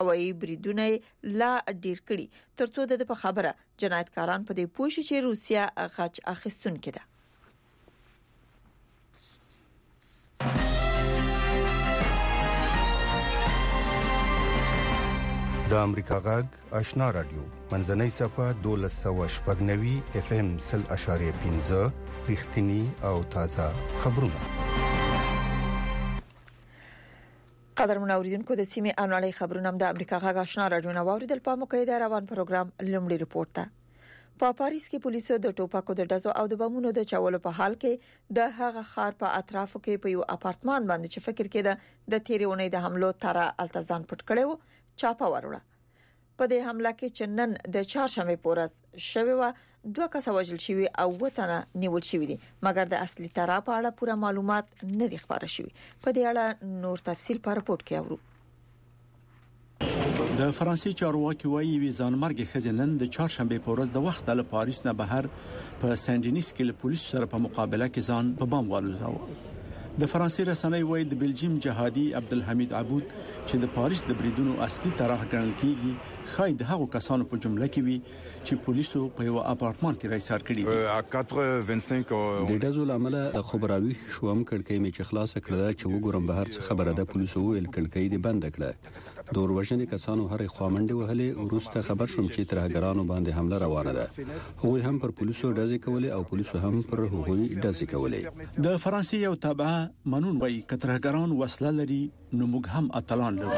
هوایي بریدونه لا ډیر کړي ترڅو د په خبره جنایتکاران په دې پوښي چې روسیا غچ اخیستونکې ده. د امریکا غږ آشنا رادیو منځنۍ صفه 1290 FM 0.5 رښتینی او تازه خبرونه. قدرمن اوریدونکو د سیمې انوړی خبرونه د امریکا غږ آشنا رادیو نو اوریدل په مقایده روان پروګرام لومړی رپورټ ده. په پاریس کې پولیسو د ټوپکو د ډزو او د بمونو د چولو په حال کې د هغه ښار په اطرافو کې په یو اپارتمان باندې چې فکر کېده د تیرونې د حملو تر التزام پټ کړو چاپه وروړه. په دې حمله کې چنن د چهارشنبه پورز شوی و 2 کس وژل شوی او وطن نیول شوی دي مګر د اصلي طرح په اړه پوره معلومات نه دي خبره شوی. په دې اړه نور تفصیل په رپورت کې اورو. د فرانسې چارواکي وايي وی ځانمرګ خزینن د چهارشنبه پورز د وخت له پاریس نه بهر په سنډینیس کې له پولیسو سره په مقابله کې ځان په بام والوزاوه. د فرانسې رسنۍ وايي د بلجیم جهادي عبدالحمید عبود چې د پاریس د بریدونو اصلي طرح ګڼل کیږي خای د هغو کسانو په جمله کې وي چې پولیسو په یو اپارتمان کې راځار کړی دي. د ډزو لامل خبراوي شوم کړکۍ می چې خلاص کړه چې وګورم بهر څه خبره ده. پولیسو ویل کړکۍ دې بند کړه. د اوروژنې کسانو هرې خوامنډه وهلې ورسته خبر شوم چې ترهګرانو باندې حمله روانه ده. هغوی هم پر پولیسو ډزې کولې او پولیسو هم پر هغوی ډزې کولې. د فرانسې یو تابع منون وايي کترهګران وسله لري نو موږ هم اتلان لرو.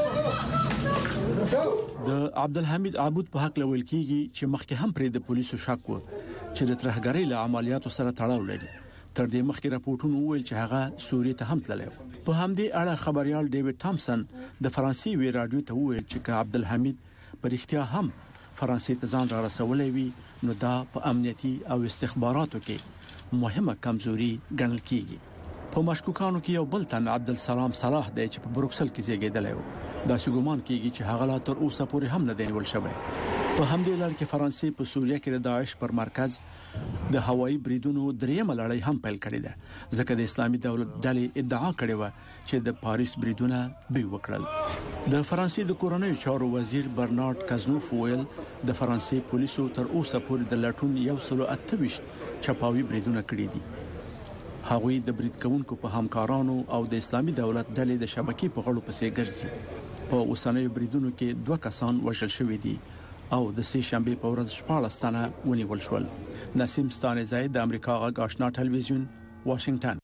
د عبدالحمید عبود په حق لول کیږي چې مخکې هم پر د پولیسو شک و چې د ترهګرۍ له عملیاتو سره تړاو لري. تر دې مخکې راپورټونه ویل چې هغه سوریې ته هم تللی و. په همدې اړه خبريال ډیوډ تامسن د فرانسې وی رادیو ته ویل چې عبدالحمید په اړتیا هم فرانسې ته ځان را رسولې وي نو دا په امنیتي او استخباراتو کې مهمه کمزوري ګڼل کیږي. په مشکوکانو کې یو بل تن عبدالسلام صلاح دی چې په بروکسل کې زیږیدلی و. دا ګومان کیږي چې هغه لا تر اوسه پورې هم نه دی نیول شوی. په همدې لړ کې فرانسې په سوریه کې د داعش پر مرکز د هوایي بریدونو دریمه لړۍ هم پیل کړې ده ځکه د اسلامي دولت ډلې ادعا کړې و چې د پاریس بریدونه به وکړل. د فرانسې د کورنیو چارو وزیر برنارد کازنوف ویل د فرانسې پولیسو تر اوسه پورې د لټون 128 چپاوي بریدونه کړې دي. هغوی د برید کوونکو په همکارانو او د اسلامي دولت ډلې د شبکې په غړو پسې ګرځي. په اوسنیو بریدونو کې 2 کسان وژل شوي دي او د سې شنبه په ورځ 14 تنه ونیول شول. نسیم ستانه زید د امریکا غږ آشنا ټلویزیون واشنگټن.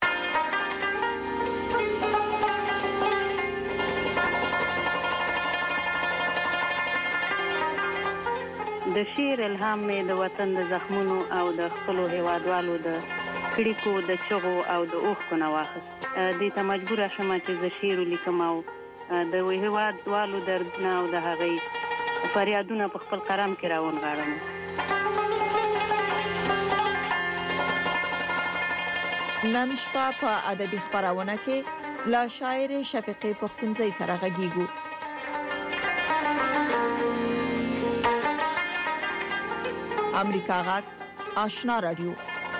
د شعر الهام می د وطن د زخمونو او د خپل هیوادوالو د کړيکو د چغو او د اوښکو نه واخست. دې ته مجبور شوم چې د شعر لیکم او د هیوادوالو دردونه او د هغې فریادونه په خپل قلم کې راونغاړم. نن شپه په ادبي خبرونه کې لا شاعر شفیقي پختونزی سره غږیږو. امریکا غږ آشنا رادیو.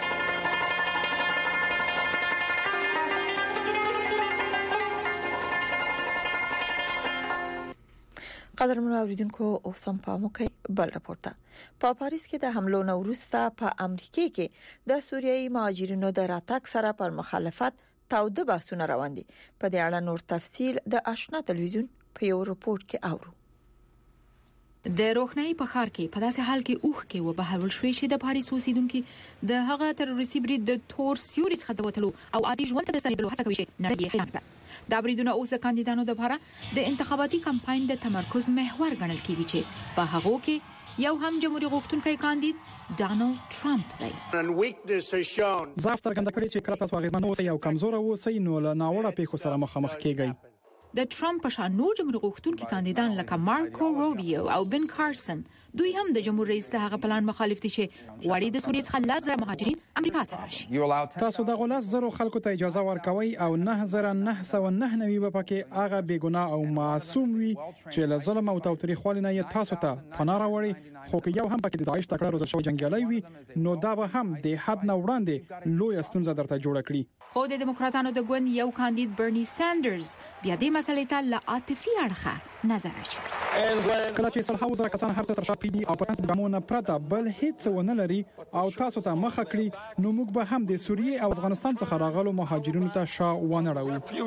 قدرمن اوریدونکو اوس هم په موکي بل رپورټ ده. په پاریس کې د حملو نو وروسته په امریکا کې د سوریایي مهاجرینو د راتګ سره پر مخالفت تاوده بحثونه روان دي. په دې اړه نور تفصیل د آشنا ټلویزیون په یو رپورت کې اورو. د روښنايي په ښار کې په داسې حال کې اوخ کې وبهول شوې چې د پاریس اوسیدونکو د هغه تروریستي برید د تور سیوري څخه د وټلو او عادي ژوند ته د ستنېدلو هڅه کوي چې نړۍ حیران کړه. دا بریدونه اوس د کاندیدانو لپاره د انتخاباتي کمپاین د تمرکز محور ګڼل کېږي چې په هغه کې یو هم جمهوریت غوښتونکی کاندید ډانلډ ټرمپ دی. ضعف څرګنده کړی چې کله تاسو اغیزمن اوسئ او کمزور اوسئ نو له ناوړه پیښو سره مخامخ کیږئ. د ټرمپ په شان نور جمهوریت غوښتونکي کاندیدان لکه مارکو روبیو او بن کارسن دوی هم د جمهور رئیس د هغه پلان مخالف دي چې غواړي د سوریې څخه لزر مهاجرین امریکا ته راشي. تاسو د غلاس زرو خلکو ته اجازه ورکوي او 9999 به پکې هغه بیګناه او معصوم وي چې له ظلم او تاوتریخوالي نه تاسو ته پناه راوړي. خو که یو هم پکې د داعش تکړه روزل شوی جنگیالي وي نو دا به هم د حد نه وړاندې لوی ستونزه درته جوړ کړي. خو د دموکراتانو د ګوند یو کاندید برني ساندرز بیا دې مسلې ته له عاطفي اړخه نظر اچوي. کله چې 100,000 کسان هر څه تر شا پریدي او په تاسو بمونه پرته بل هیڅ ونه لري او تاسو ته مخه کړی نو موږ به هم د سوریې او افغانستان څخه راغلو مهاجرینو ته شا ونه راوړو.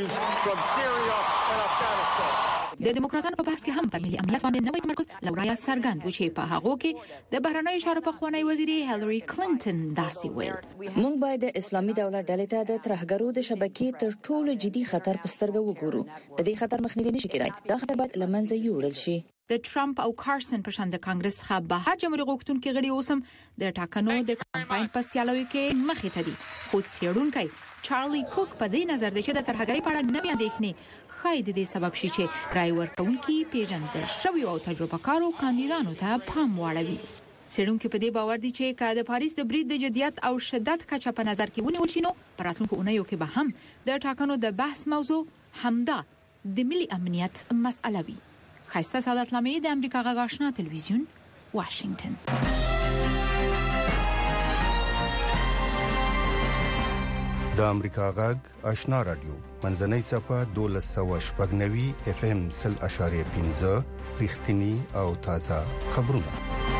د دیموکراتانو په بحث کې هم پر ملي امنیت باندې نوې تمرکز لوریا څرګند و چې په هغه کې د بهرنیو چارو پخوانی وزیر هیلری کلینټن داسې ویل موږ باید د اسلامي دولت ډلې ته د ترهګرو د شبکې تر ټولو جدي خطر په سترګه وګورو. د دې خطر مخنیوي نشي کېدای. دا خطر باید لمنځه یوړل شي. د ټرمپ او کارسن په شان د کانګرس څخه بهر جمهوریت غوښتونکو غړي اوسم د ټاکنو د کمپاین په سیالوي کې مخې ته دي. خو څېړونکي چارلی کوک په دې نظر دی چې د ترهګرۍ په اړه نوې اندېښنې خاید دې سبب شي چې رای ورکونکي پیژندل شوی او تجربه کارو کاندیدانو ته پام واړوي. څېړونکو په دې باور دي چې کله د پاریس د برید د جديت او شدت کچه په نظر کې ونیول شي نو په راتلونکو اونیو کې به هم د ټاکنو د بحث موضوع همدا د ملي امنیت مسأله وي. خسته سعادت لامي د امریکا غږ آشنا تلویزیون واشنگټن. د امریکا غږ آشنا رادیو منځنۍ صفه 1290 اف ام 0.15 رښتینی او تازه خبرونه.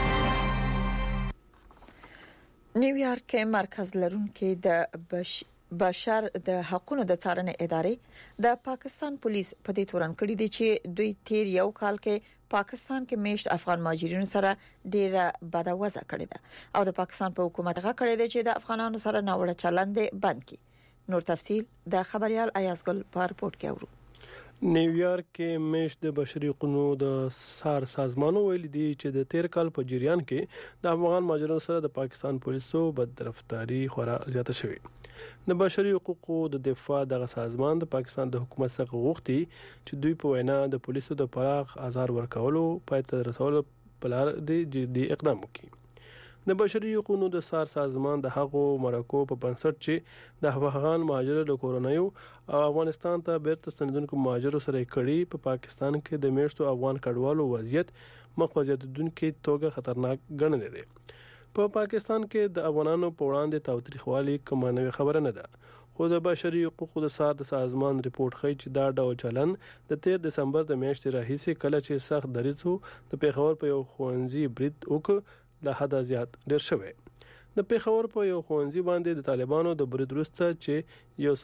نیویارک کې مرکز لرونکي د بشر د حقوقو د څارنې ادارې د پاکستان پولیس په دې تورن کړی دي چې دوی تیر یو کال کې پاکستان کې میشت افغان مهاجرینو سره ډیره بدوازه کړې ده او د پاکستان په حکومت غا کړی دی چې د افغانانو سره ناوړه چلند بند کړي. نور تفصيل د خبريال ایازګل په رپورت کې اورو. نیویارک کې میشت د بشري حقوقو د سار سازمان ویل دي چې د تیر کال په جریان کې د افغان مهاجرینو سره د پاکستان پولیسو بدرفتاری خورا زیاته شوې. د بشري حقوقو د دفاع د سازمان د پاکستان د حکومت څخه غوښتي چې دوی په وینا د پولیسو د پراخ آزار ورکولو پای ته رسولو په لار د جدي اقدام وکړي. د بشري حقوقو د سار سازمان د حقوقو مرکو په بنسټ چې د افغان مهاجرو له کورونیو او افغانستان ته بیرته ستنیدونکو مهاجرو سره کړي په پاکستان کې د میشتو افغان کډوالو وضعیت مخ په زیاتېدونکو توګه خطرناک ګڼل دي. په پاکستان کې د افغانانو په وړاندې تاوتریخوالي کومه نوې خبره نه ده. خو د بشري حقوقو د سار سازمان ریپورت ښیي چې دا ډول چلن د 13 دسمبر د میاشتې راهیسې کله چې سخت دریځو د پیښور په یو ښوونځي برید وکړ له حد زیات ډیر شوی. د پیښور په یو ښوونځي باندې د طالبانو د برید وروسته چې یو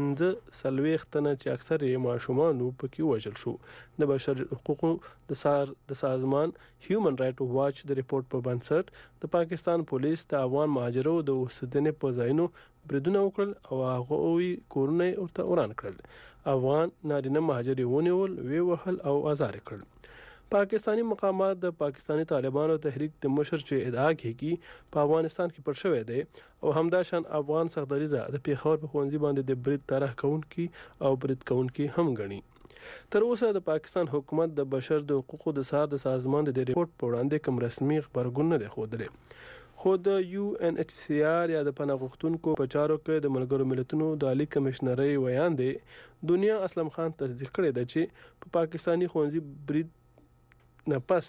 15 تنه چې اکثر یې ماشومان پکې وژل شو. د بشري حقوقو د سازمان هیومن رائټ واچ د ریپورت په بنسټ د پاکستان پولیس د افغان مهاجرو د اوسېدنې په ځایونو بریدونه وکړل او هغه کورونه ورته وران کړل. افغان نارینه مهاجر ونیول وی وهل او آزار کړل. پاکستانی مقامات د پاکستانی طالبانو تحریک د مشر چې ادعا کوي په افغانستان کې پټ شوی دی او همداشان افغان سختدریزه د پیښور په ښوونځي باندې د برید طرح کوونکی او برید کوونکی هم غني. تر اوسه د پاکستان حکومت د بشر د حقوقو د سار د سازمان د ریپورت په وړاندې کوم رسمي خبرګون نه دی خوده. خو د UNHCR یا د پناه غوښتونکو په چارو کې د ملګرو ملتونو د عالی کمشنري ویان دی دنیا اسلم خان تصدیق کړی دی چې په پاکستانی ښوونځي برید نه پس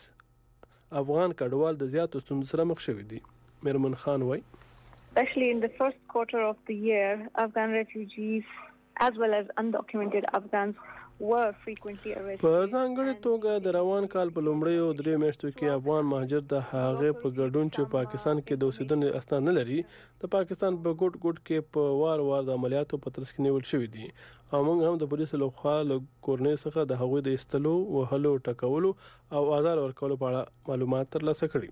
افغان کډوال د زیاتو ستونزو سره مخ شوي دي. مرمن خان وای Especially in the first quarter of the year, Afghan refugees as well as undocumented Afghans were frequently arrested. په ځانګړي توګه د روان کال په لومړیو 3 میاشتو کې افغان مهاجر د هغه په ګډون چې پاکستان کې د اوسېدنې اسناد نه لري د پاکستان په ګډ کې په وار د عملیاتو په ترڅ کې نیول شوی دي. موږ هم د پولیسو لخوا له کورنۍ څخه د هغوی د استلو وهلو ټکولو او آزار ورکولو په اړه معلومات ترلاسه کړي.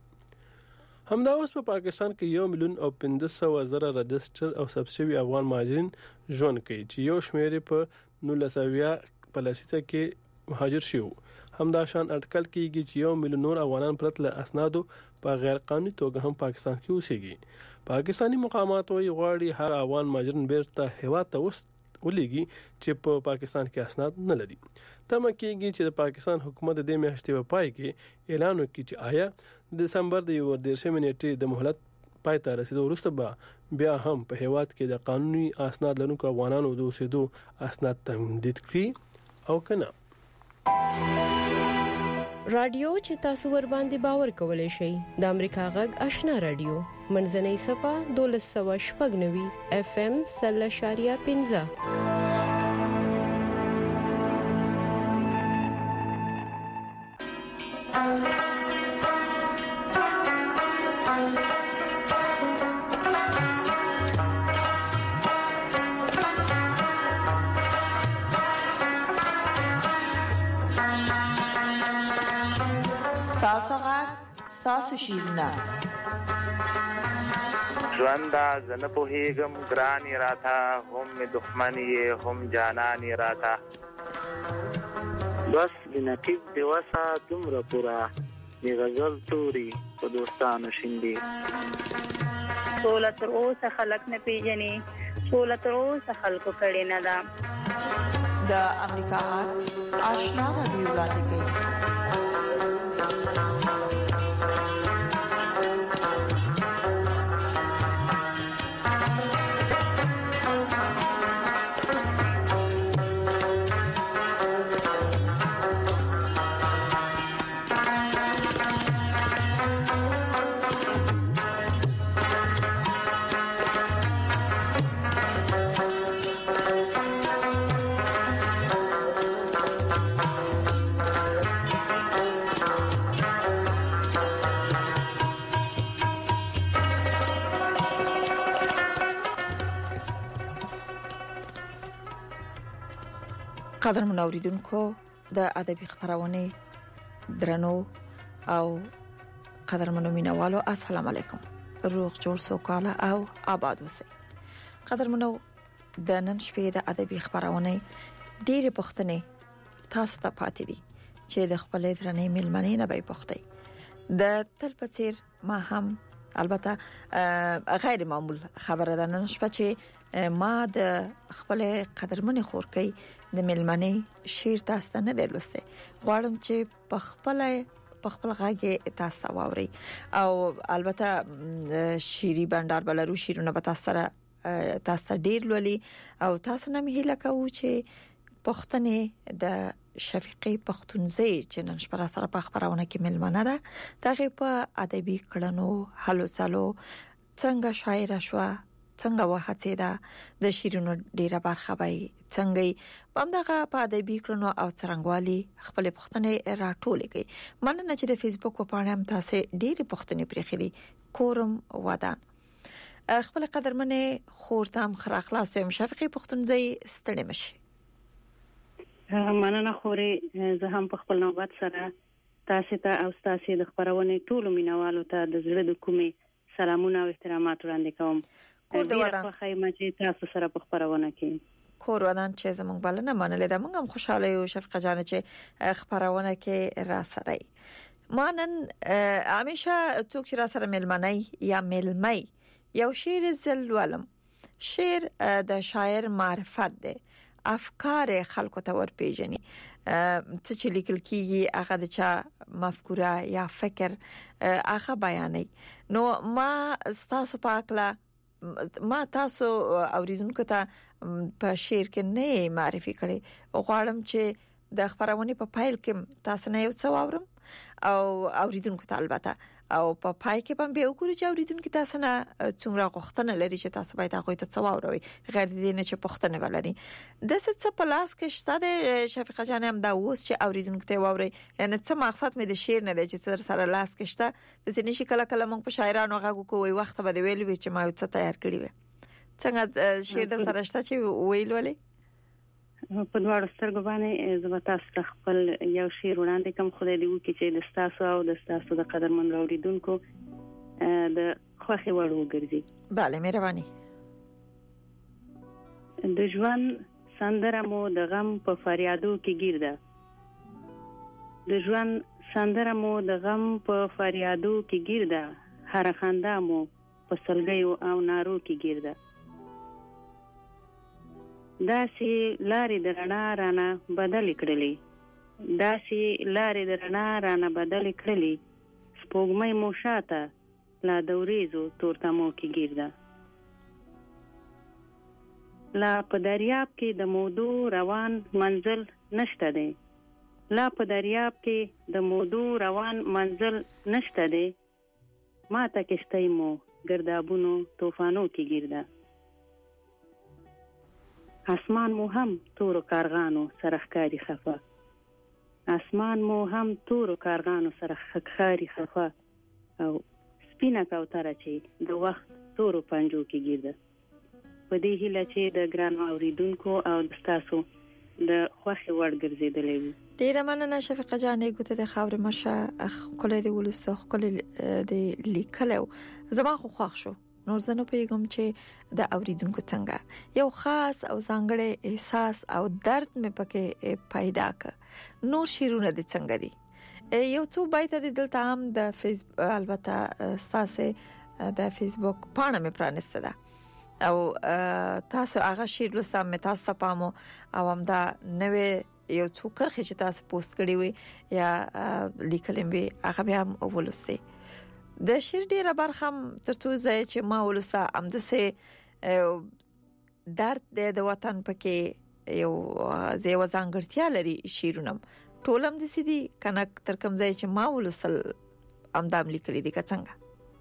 همدا اوس په پاکستان کې 1,500,000 رجسټر او سبسیډي افغان مهاجرین ژوند کوي چې یو شمېر په 1900 په لاسیته کې مهاجر شو. همداشان اټکل کیږي چې 1 ملیون نور افغانان پرته له اسنادو په غیر قانوني توګه هم پاکستان کې اوسېږي. پاکستانی مقامات وايي غواړي هغه افغان مهاجرین بیرته هیواد ته ولېږي چې په پاکستان کې اسناد نه لري. تمه کیږي چې د پاکستان حکومت د دې میاشتې په پای کې اعلان وکړي چې آیا د دسمبر د 13 نیټې د مهلت پای ته رسیدو وروسته به بیا هم په هیواد کې د قانوني اسناد لرونکو افغانانو د اوسېدو اسناد تمدید کړي او کنه. رادیو چې تاسو ور باندې باور کولای شئ د امریکا غږ آشنا رادیو منځنۍ صفه 1290 FM 0.15. ساسو شیرنا ژوندا زنه په هیګم ګرانی راتا هم دښمنی هم جانانی راتا بس بنقیب دیواسا دومره پورا دی غزل توري په دوستانو شیندي سوله تر اوسه خلک نه پیژني سوله تر اوسه خلکو کړي نه ده د امریکا آشنا رادیو وړاندې کوي قدرمن اوریدونکو د ادبي خبرونه درنو او قدرمنو مینوالو السلام علیکم روغ جوړ سوکاله او آباد اوسئ قدرمنو د نن شپې د ادبي خبرونه ډېر پښتنې تاسو ته پاتې دي چې د خپل درنې ملمنې نه به پښتې د تل پڅیر ما هم البته غیر معمول خبره ده نن شپه چې ما د خپل قدرمن خورکۍ د ملمنې شیر تاسو نه درلسته غواړم چې په خپل غاګه تاسو واوري او البته شيري بندر بلرو شیرونه به تاسو ډیر لولي او تاسو نه مهله کوو چې پښتنې د شفیقي پښتونزي چې نن شپه سره په خبرونه کې ملمنه ده دغه په ادبي کړنو حلو سالو څنګه شاعر شوه څنګه وهڅه ده د شیرونو ډیره برخه وي څنګه بمدغه په ادبي کړنو او څرنګوالي خپل پښتنې راټولې کوي مننه چې د فیسبوک په پاڼه هم تاسو ډیره پښتنې پرېخلي کورم ودان خپل قدرمنې خورتم خر اخلاص هم شفقي پښتونزي ستړي مشي مننه خوري زه هم په خپل نوبت سره تاسو ته او تاسو د خبرونه ټول مینوالو ته د زړه د کومي سلامونه او احترامات وړاندې کوم کور د ودان په خیمه چې تاسو سره په خبرونه کې کور ودان چې زموږ بلنه منلې ده موږ هم خوشاله یو شفقه جان چې خبرونه کې را سره مانن همیشه څوک چې را سره ملمنۍ یا ملمۍ یو شعر زلولم شعر د شاعر معرفت ده افکار خلکو ته ور پیژني څه چې لیکل کیږي هغه د چا مفکوره یا فکر هغه بیانې نو ما تاسو اوریدونکو ته په شعر کې نه معرفي کړي غواړم چې د خبرونه په فایل کې تاسو نه یو څه واورم او اوریدونکو ته البته او په پای کې هم به وګورئ چې اوریدونکو تاسو نه څومره غوښتنه لري چې تاسو باید هغه ته څه واوروي غیر دې نه چې پښتنه ولري د څه په لاس کې شته د شفیقه جان هم دا اوس چې اوریدونکو ته واوري یعنی څه مقصد مې د شعر نه دی چې سره لاس کې شته د ځینې شي کله موږ په شاعرانو غږو کوی وخت به ویل وي چې ما یو څه تیار کړی و څنګه شعر د سره شته چې ویل ولې په دواړو سترګو باندې زما تاسو خپل یو شعر وړاندې کوم خدای دې وکړي چې د تاسو او د تاسو د قدرمن اوریدونکو د خوخي وړ وګرځي bale مهرباني د ژوند سندره مو د غم په فریادو کې ګرځي د ژوند سندره مو د غم په فریادو کې ګرځي هر خندا مو په سلګیو او نارو کې ګرځي داسې لارې د رڼا رانه بدل کړلې سپوږمۍ مو شاته لا دوریزو تورتمو کې ګرځي لا په دریاب کې د مودو روان منزل نشته دی ما ته کشتۍ مو ګردابونو طوفانو کې ګرځي اسمان مو هم تور کارغانو سرخکاری خفه اسمان مو هم تور کارغانو سره خخاري خفا او سپینه کوتره چې د وخت تورو پنجو کې ګرځي. په دې هیله چې د ګران اوریدونکو او د تاسو د خوخي وړ ګرځیدلې وي. ډیره مننه شفیقه جانې ګوته د خاور مرشه خپل د ولسته خپل د لیکلو زما خو خوښ شو. نور زنه پیغام چې د اوریدونکو څنګه یو خاص او ځانګړی احساس او درد مې پکې پیدا ک. نور شیرونه د څنګه دي یو څو بایت د دلته هم د فیسبوک البته تاسو د فیسبوک پاڼه مې پرانسته ده او تاسو هغه شیر لسته مې تاسو پامو او هم دا نوې یو څو کرخه چې تاسو پوسټ کړی وي یا لیکلم وي هغه بیا هم ولسته د شیر ډیره برخه ترڅو ځای چې ما ولسته ام د سه درد د وطن پکې یو ځای وځانګړتیا لري شیرونم ټولم د سيدي کنه تر کوم ځای چې ما ولسل امدام لیکلي دي څنګه.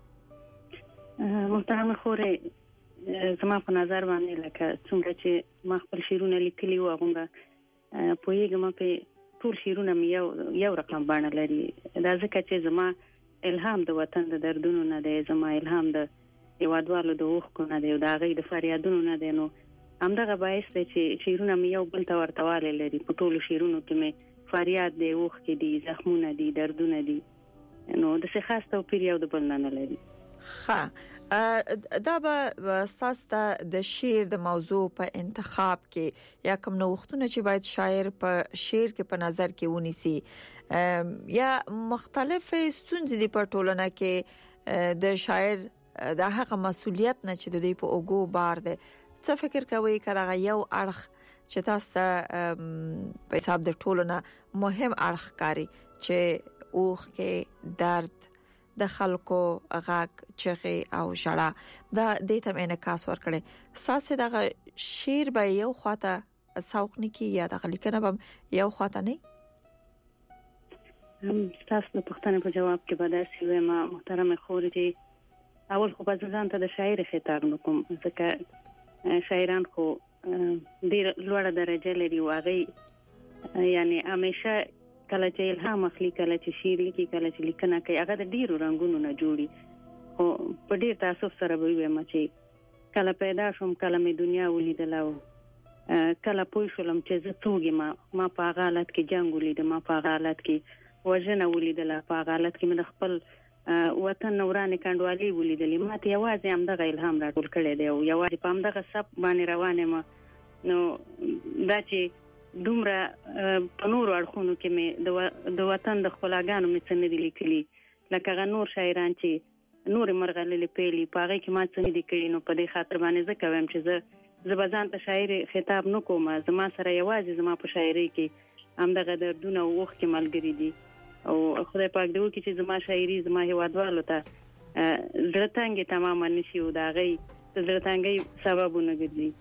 محترم خوره زما په نظر باندې لکه څنګه چې ما خپل شیرونه لیکلي و هغه په یوه په ټول شیرونه یو رقم باندې لري. دا ځکه چې زما الهام د وطن د دردونو نه دی، زما الهام د هیوادوالو د اوښکو نه دی او د هغې د فریادونو نه دی. نو همدغه باعث دی چې شیرونه مې یو بل ته ورتوالی لري. په ټولو شیرونو کې مې فریاد دی، اوښکې دي، زخمونه دي، دردونه دي. نو داسې خاص توپیر یو د بل نه لري. دا به تاسو د شعر د موضوع په انتخاب کې یا کوم نوښتونه چې باید شاعر په شعر کې په نظر کې ونیسي یا مختلف ستونزې د پټولنه کې د شاعر د هغه مسولیت نه چې د دې په اوګو بار ده څه فکر کوي کله یو اړخ چې تاسو په حساب د ټولنه مهم اړخ کاری چې اوخ کې درد د خلکو غاک چغې او ژړا دا د ته انعکاس ورکړي ساسه دغه شعر به یو خواته سوق نکي یا د لیکنه به یو خواته نه. تاسو د پښتنې په جواب کې به داسې وایم محترم خورجي اول خو په ځان ته د شاعر خطاب نکوم ځکه شاعران خو ډیر لوړه درجه لري واغې یعنی همیشه کله چې الهام اخلي کله چې شعر لیکي کله چې لیکنه کوي هغه د ډیرو رنگونو نه جوړي. خو په ډیر تاسو سره به وایم چې کله پیدا شوم کله مې دنیا ولیدله کله پوه شوم چې زه څوک ما په هغه حالت کې جنگ ولیدم ما په هغه حالت کې وژنه ولیدله په هغه حالت کې مې خپل وطن نورانه کندوالي ولیدلې ما ته یوازې همدغه الهام راټول کړی دی او یوازې په همدغه سب باندې روانه ما نو دا چې دومره په نورو اړخونو کې مې د وطن د خپلګانو مې څه نه دي لیکلي لکه نور شاعران چې نور مرغلې پیلي په هغه کې ما څه نه دي کړي. نو په دې خاطر باندې زه کوم چې زه بزان ته شاعر خطاب نه کوم زما سره یوازې زما په شاعري کې همدغه دردونه او وخت کې ملګری دي او خدای پاک دې وکړي چې زما شاعري زما هیوادوالو ته زړه تنګي تماما نشي او دا غي زړه تنګي سببونه ګرځي.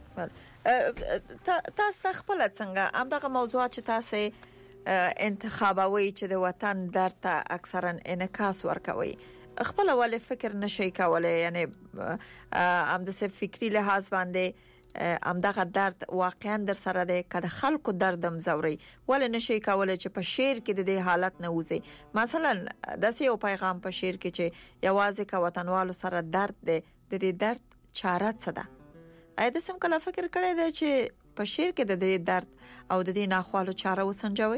تاسو خپل څنګه همدغه موضوعات چې تاسو انتخابوي چې د وطن درد ته اکثرا انعکاس ورکوي خپل ول فکر نشي کولای یعنی هم د فکری لحاظ باندې همدغه درد واقعا در سره ده کله خلکو دردم زوري ول نشي کولای چې په شعر کې د دې حالت نه وځي مثلا د یو پیغام په شعر کې چې یوازې کا وطنوالو سره درد ده د دې درد چاره څه ده اې د سم کله فکر کړی دی چې په شعر کې د دې درد او د دې ناخوالو چاره وسنجوي؟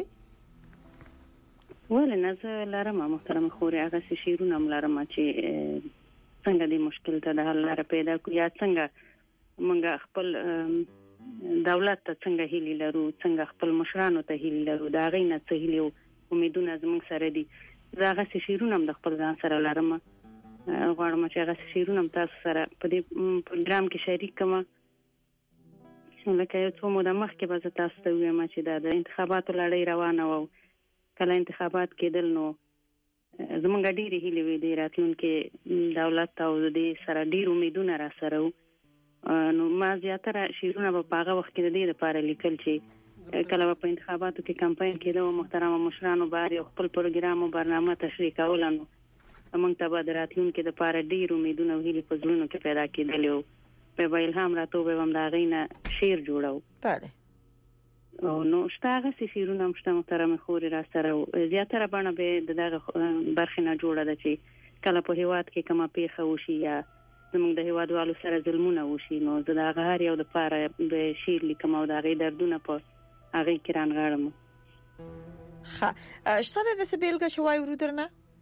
ولې نه زه لرم محترم خوري هغه شعرونه لرم چې څنګه دې مشکل ته د حل لاره پیدا کړو یا څنګه موږ خپل دولت ته څنګه هیلي لرو څنګه خپل مشرانو ته هیلي لرو دا غي نه څه هیلي او امیدونه زموږ سره دي. زه هغه شعرونه د خپل ځان سره لرم غواړم چې هغه شعرونه تاسو سره په دې پروګرام کې شریک کړم. لکه یو څو موده مخکې به تاسو ته وایم چې د انتخاباتو لړۍ روانه و کله انتخابات کېدل نو زمونږ ډېرې هیلې وې د راتلونکي دولت او د سره ډېر امیدونه را سره نو ما زیاتره شعرونه په هغه وخت کې د دې لپاره لیکل چې کله په انتخاباتو کې کمپاین کېده او محترم مشرانو باندې خپل پروګرام او برنامه تشریح کول نو موږ ته به راتلونکي د لپاره ډېر امیدونه او هیلې په زړونو کې پیدا کېدلې او په الهام راته به هم دا غینه شعر جوړاو. بله او نو شتاغه سفیرونه مشته محترم خوري را سره زیاتره باندې به دغه برخه نه جوړه ده چې کله په هیواد کې کومه پیښه وشي یا زموږ د هیوادوالو سره ظلمونه وشي نو زه دا غهار یو د پاره به شیر لیکم او دا غي دردونه په هغه کې رانغړم. ها شته د سبیلګه شوای ورودرنه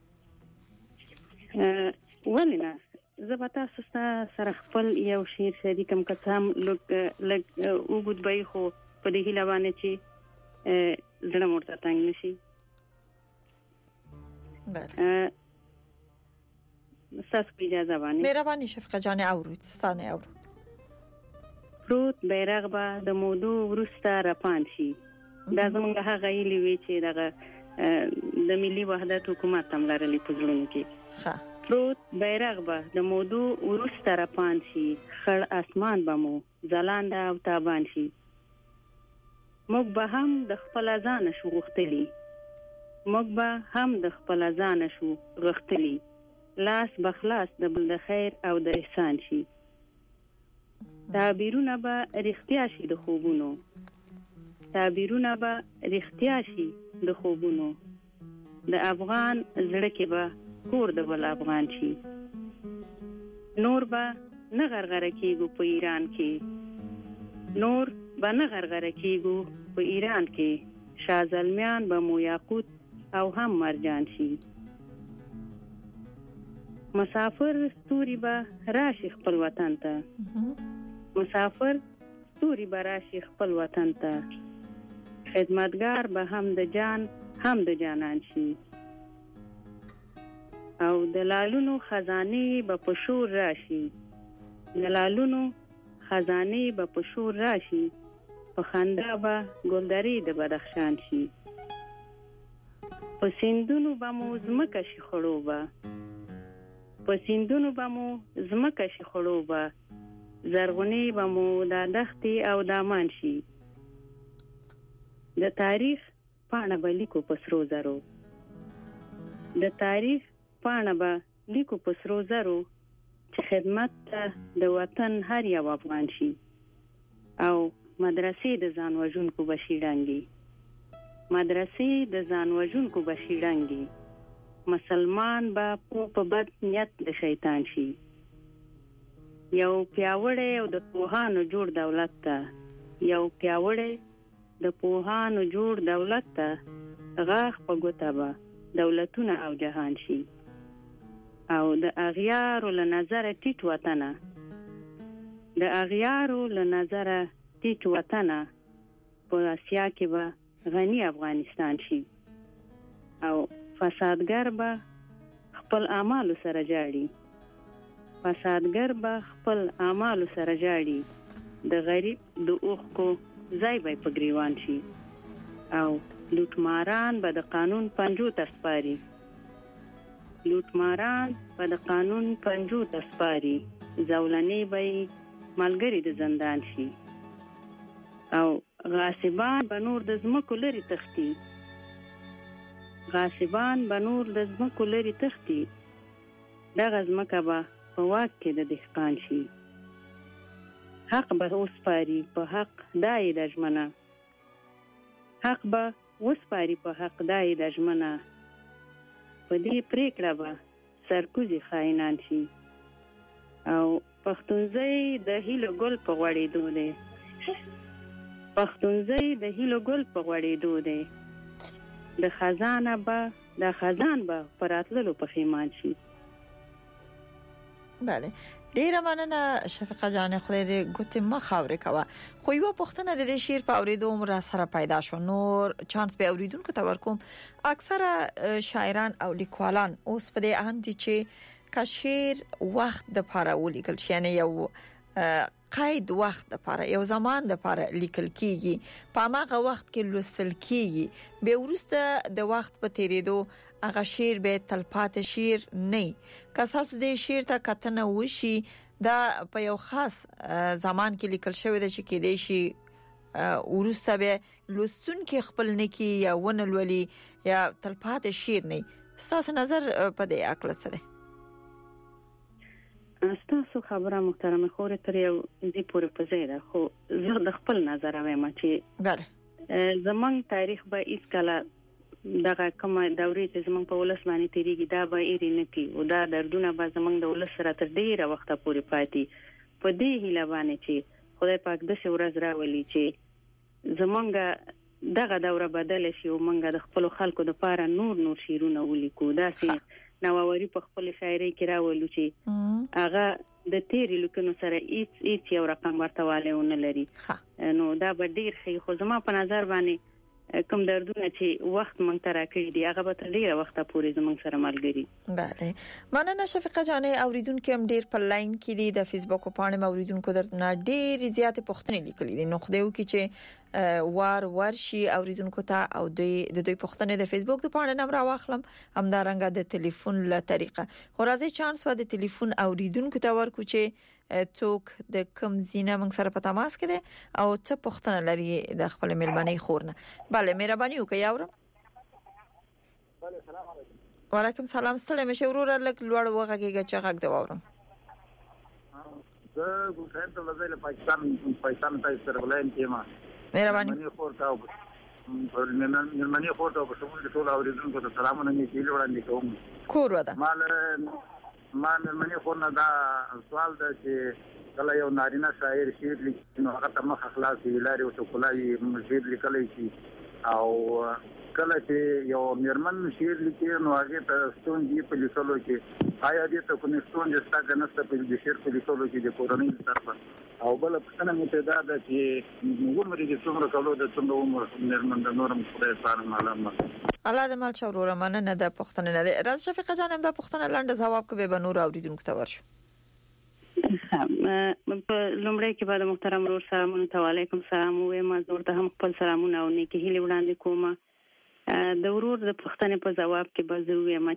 ولنه زه به تاسو سره خپل یو شیر شریکم کتم لګ وګد به خو په دې هیله باندې چې زړه مرته تنګ نشي. بله ساس اجازه باندې مهرباني شفقه جان اورید ستانه اورید. پروت بیرغ به د موضوع ورسته راپان شي دا زمونږ هغه ایلی وی چې دغه د ملي وحدت حکومت هم لرلې په ځلونو کې. ها پروت بیرغ به د موضوع ورسته راپان شي خړ اسمان به مو ځلاند او تابان شي. موږ به هم د خپل ځان شو غختلی موږ به هم د خپل ځان شو غختلی لاس بخلاص د بل د خیر او د احسان شي. تعبیرونه به رښتیا شي د خوبونو تعبیرونه به رښتیا شي د خوبونو د افغان زړه کې به کور د بل افغان شي. نور به نه غرغره کېږو په ایران کې نور به نه غرغره کېږو په ایران کې شاه زلمیان به مو یاقوت او هم مرجان شي. مسافر ستوري به راشي خپل وطن ته مسافر ستوري به راشي خپل وطن ته خدمتګار به هم د جان هم د جانان شي. او د لالونو خزانه به په شور راشي د لالونو خزانه به په شور راشي په خندا به ګلدری د بدخشان شي. په سیندونو به مو زمکه شي خړوبه په سیندونو به مو زمکه شي خړوبه زرغونی به مو د دښتې او دامان شي. د تاریخ پاڼه به لیکو په سرو زرو د تاریخ پاڼه به لیکو په سرو زرو چې خدمت ته د وطن هر یو افغان شي. او مدرسې د ځان وژونکو به شیړانګي مدرسې د ځان وژونکو به شیړانګي مسلمان به په بد نیت د شیطان شي. یو پیاوړی او د پوهانو جوړ دولت ته یو پیاوړی د پوهانو جوړ دولت ته غاښ په ګوته به دولتونه او جهان شي. او د اغیارو له نظره ټیټ وطنه د اغیارو له نظره ټیټ وطنه په آسیا کې به غنی افغانستان شي. او فسادګر به خپل اعمالو سره جاړي فسادګر به خپل اعمالو سره جاړي د غریب د اوښکو ځای به په ګریوان شي. او لوټماران به د قانون پنجو ته سپاري لوټماران به د قانون پنجو ته سپاري زولنې به ملګری د زندان شي. او غاصبان به نور د ځمکو لري تختی غاصبان به نور د ځمکو لري تختی دغه ځمکه به په واک کې د دهقان شي. حق به وسپاري په حق دای د ژمنه حق به وسپاري په حق دای د ژمنه په دې پریکړه به سرکوزي خاینان شي. او پښتونځي د هیلو ګل په غوړېدو دی پښتونځي د هیلو ګل په غوړېدو دی د خزان به پراتللو پښیمان شي. بله ډیره مننه شفقه جان خدای دې ګوتې مخ اورې کوه. خو یو پښتنه د دې شعر په اوریدو عمر سره پیدا شو نور چانس به اوریدونکو ته ورکوم. اکثره شاعران او لیکوالان اوس په دې اند چې کا شعر وخت د پاره ولیکل شي یعنی یو قید وخت د پاره یو زمان د پاره لیکل کیږي په هغه وخت کې لوستل کیږي به ورسته د وخت په تیریدو هغه شعر به تلپات شعر نه کاساسو د شعر ته کتنه وشي دا په یو خاص زمان کې لیکل شوی د چې کې دی شي ورسته به لوستون کې خپل نکی یا ونلولي یا تلپات شعر نه. ستاسو نظر په دې اړه څه دی؟ ستاسو خبره محترمه خوري تر یو دې پورې په ځای ده خو زه د خپل نظر وایم چې بله زمونږ تاریخ به هیڅ کله دغه کومه دورې چې زمونږ په ولس باندې تیریږي دا به ایری نه کی او دا دردونه به زمونږ د ولس سره تر ډیره وخته پورې پاتې په دې هیله باندې چې خدای پاک د څه ورځ راولي چې زمونږ دغه دوره بدل شي او مونږ د خپل خلکو د پاره نور شیرونه ولیکو دا چې نووري په خپل شاعري کې راولو چې هغه د تیری لیکنو سره هیڅ یو رقم ورتواله ونه لري نو دا به ډیر ښه خو زما په نظر باندې کوم دردونه چې وخت مونږ ته راکړي دي هغه به تر ډیره وخته پورې زموږ سره ملګري. بله مننه شفیقه جانې. اوریدونکو هم ډیر په لاین کې دي د فیسبوک په پاڼه اوریدونکو درنه ډیر زیات پوښتنې لیکلې دي نو خدایو کې چې ورشي اوریدونکو ته او د دوی پوښتنې د فیسبوک په پاڼه نمبر واخلم همدارنګه د ټلیفون له طریقه خو راځي چانس و د ټلیفون اوریدونکو ته ورکو چې څوک د کوم زینه موږ سره په تماس کې دي او څه پوښتنه لري د خپل ملمنۍ خورنه. بله مهرباني وکړئ اورم. بله سلام علیکم. وعلیکم سلام. ستړي مشه ورور لک لوړ وغږیږي چې غږ دی واورم. زه ګوتم ته وزیل پاکستان ته سرغلایم کېما. مهرباني. ملمنۍ خورته په شمول ټول اوریدونکو ته سلامونه نیسی وړاندې کوم. کور ودا. ما ملمنۍ خورنه دا سوال ده چې کله یو نارینه شاعر شعر لیکي نو هغه ته مخ خلاص ویلاري او ټکولای شعر لیکلی شي او کله چې یو میرمن شعر لیکي نو هغه ته ستونزې په لیکلو کې آیا دې ته کوم ستونزې ستاسو نشته په شعر په لیکلو کې د کورنۍ طرفه او بل پښتنه متدا ده چې عمر دې څومره کولو د څومره عمر میرمن د نورم خدای پاره معلومه الله دې مال شورور مننه د پښتنه نه ده. راز شفیقه جانم د پښتنه لاندې جواب کوي به نور اوریدونکو ته ورشو. په لومړی کې بعد محترم ورور سلامونه ته وعلیکم السلام او ما زور ته هم خپل سلامونه او نیکی هیله وړاندې کوم. د ورور د پښتنې په جواب کې به زه وایم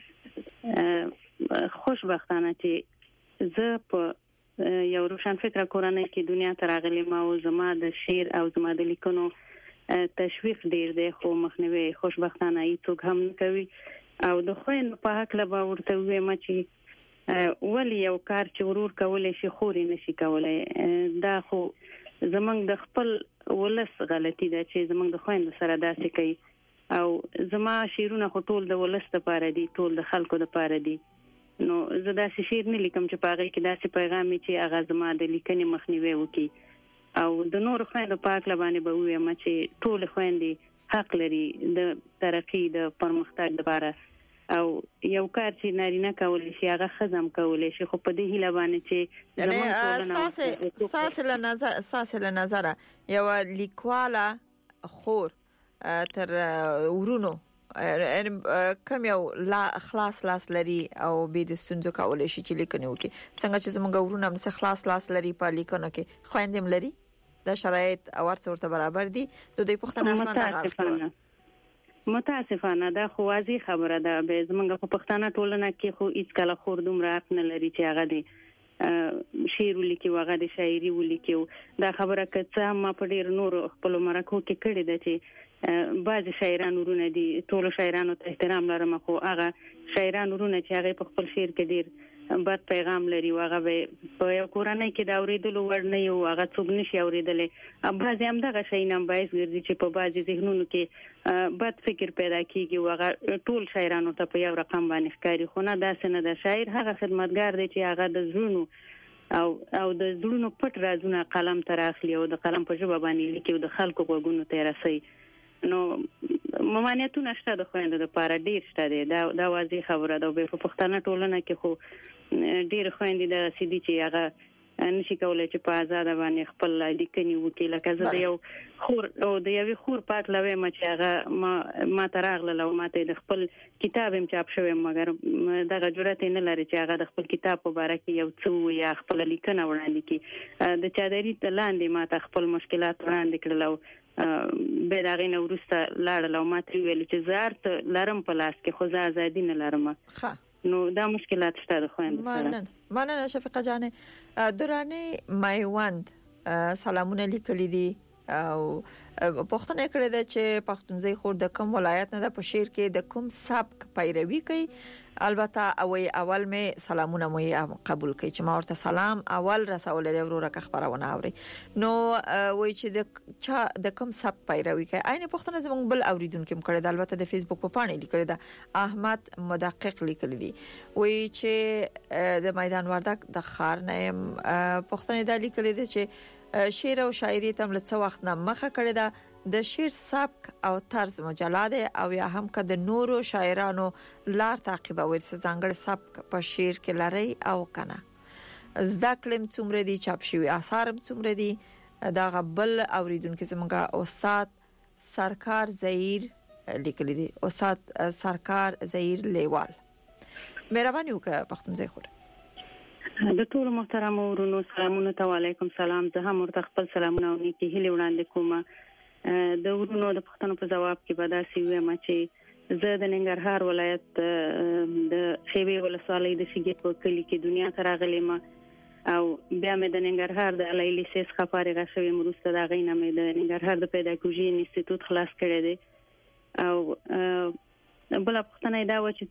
چې خوشبختانه چې زه په یو روشن فکر کورنۍ کې دنیا ته راغلم او زما د شعر او زما د لیکنو تشویق ډیر دی خو مخنیوي خوشبختانه هیڅوک هم نه کوي او د خوین په حق لا ورته وایم چې ولی یو کار چې ورور کولای شي خوري نشي کولای دا خو زمنګ د خپل ولس غلطي ده چې زمنګ د خوین سره داسې کوي او زما شیرونه خو ټول د ولس لپاره دي ټول د خلکو لپاره دي نو زه داسې شعر نه لیکم چې پاغه کې داسې پیغام چې هغه زما د لیکنې مخنیوي وکړي او د نور خويندو پاک لبانې به وایم چې ټول خويندې حق لري د ترقی د پرمختګ لپاره او یو کار چې نارینه کولای شي هغه خزم کولای شي خو په دې هیله باندې چې زموږ اساس له نظر یو لیکواله خور تر ورونو کم یو لا خلاص لاس لري او به د ستونزو کولای شي چې لیکنه وکړي څنګه چې زموږ ورونه هم خلاص لاس لري په لیکنه کې خويندم لري د شرایط او ورته برابر دي د دې پښتنه اساسا متاسفانه دا خو واضح خبره ده به زمونږ په پښتانه ټولنه کې خو هیڅ کله خور دومره حق نه لري چې هغه دي شعر ولیکي هغه د شاعري ولیکي دا خبره کڅه ما په ډیر نور خپل مرکو کې کړی ده چې بعض شاعران ورونه دي ټول شاعرانو ته احترام لرم خو هغه شاعران ورونه چې هغه په خپل شعر کې ډیر بد پیغام لري هغه په یو کورنۍ کې دا اوریدلو ور نه یو هغه څوک نشي اوریدلې بعضی هم دغه شي نه باعث ګرځي چې په بعضی ذهنونو کې بد فکر پیدا کیږي هغه ټول شاعرانو ته په یو رقم باندې ښکاری خو نه داسې نه د شاعر هغه خدمتګار دی چې هغه د زړونو او د زړونو پټ رازونه قلم ته راخلي او د قلم په ژبه باندې لیکي او د خلکو غوږونو ته رسي نو ممانعتونه شته د خويندو لپاره ډیر شته دي دا واضح خبره ده په پښتنه ټولنه کې خو ډیر خويندې د سیدي چې هغه نشي کولای چې په آزاد باندې خپل لیکنې وکړي لکه زه د یو خور او د یوې خور پاک لوي چې هغه ما تراغله او ماته د خپل کتاب هم چاپ شوی مګر دغه جرأت نه لري چې هغه د خپل کتاب په اړه کې یو څه یا خپل لیکنه وړاندې کړي د چادرې لاندې ماته خپل مشکلات وړاندې کړل به دا غینه ورسته لاړل او ماته ویل چې زارت لارم په لاس کې خو ازادي نه لرم نو دا مشکلات شته د خويندو مننه شفیقه جان درانه مایوند سلامونه لیکلي دي او پښتنه کړې ده چې پښتونځي خور د کوم ولایت نه د پشیر کې د کوم سبک پیروي کوي. البته اول مې سلامونه مې قبول کړي چې ما ورته سلام اول رسول دی وروره که خبرونه اوري نو وای چې د کوم سبک پیروي کوي. عین پښتنه زموږ بل اوریدونکو کړي د البته د فیسبوک په پاڼه لیکل ده احمد مدقق لیکل دي وای چې د میدان وردک د خار نه پښتنه د لیکل دي چې شعر او شاعري تم له څو وخت نه مخه کړی دا د شعر سبک او طرز مجلد او یا هم که د نورو شاعرانو لار تعقیبول څه ځانګړی سبک په شعر کې لري او کنه زده کړم څومره دي چاپ شوی آثار څومره دي دا غبل اوریدونکو زموږه استاد سرکار زهیر لیکلی دي استاد سرکار زهیر لیوال مهرباني وکړه پښتونځي خور د ټول محترم ورونو سلامونه ته وعلیکم سلام. زه هم ورته خپل سلامونه او نیکی هیله وړاندې کوم. د ورونو د پښتنو په جواب کې به دا سی وایم چې زه د ننګرهار ولایت د خیبې ولسوالۍ د شګې په کلی کې دنیا ته راغلم او بیا مې د ننګرهار د الیلی سیس خبرې غشوي مرسته دا غینه مې د ننګرهار د پیداګوژي انسټیټیوټ خلاص کړی دی او بل پښتنه دا و چې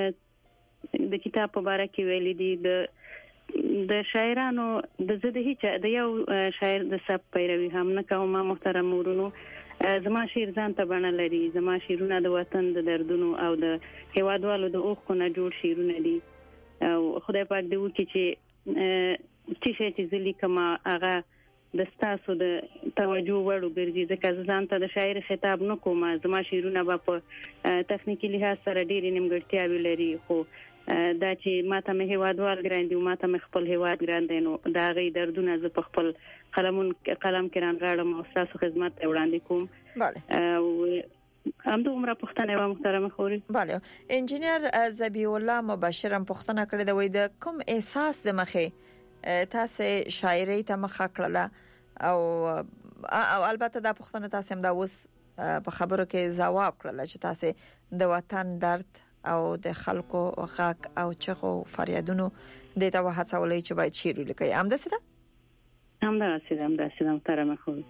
څو د کتاب په اړه کې ویل دي د شاعرانو د زده هیڅ د یو شاعر د سب پیروي هم نه کوم. محترم ورونو زما شعر ځان ته بڼه لري. زما شعرونه د وطن د دردونو او د هیوادوالو د اوښکو نه جوړ شعرونه دي او خدای پاک دې وکړي چې چې ځلی کما هغه د ستاسو د توجه وړو ګرځي ځکه ځان ته د شاعر خطاب نه کوم. زما شعرونه په تخنیکی لحاظ سره ډېر نیمګړتیاوې لري خو دا چې ماته مې هیوادوال ګران دي او ماته مې خپل هیواد ګران دي نو دا غي دردونه ز په خپل قلم کې رانغاړم او تاسو خدمت ته وړاندې کوم. بله هم دومره پښتنه و محترم خوري. بله انجینر زبی الله مباشرم پښتنه کړی دی وای د کوم احساس د مخه تاسو شاعري ته مخه کړله او البته د پښتنه تاسو هم دا اوس په خبرو کې جواب کړل چې تاسو د وطن درد او د خلکو غږ او چغو فریادونو د تا وهڅولې چې باید شعر ولیکي هم ده هم ده محترم خوري.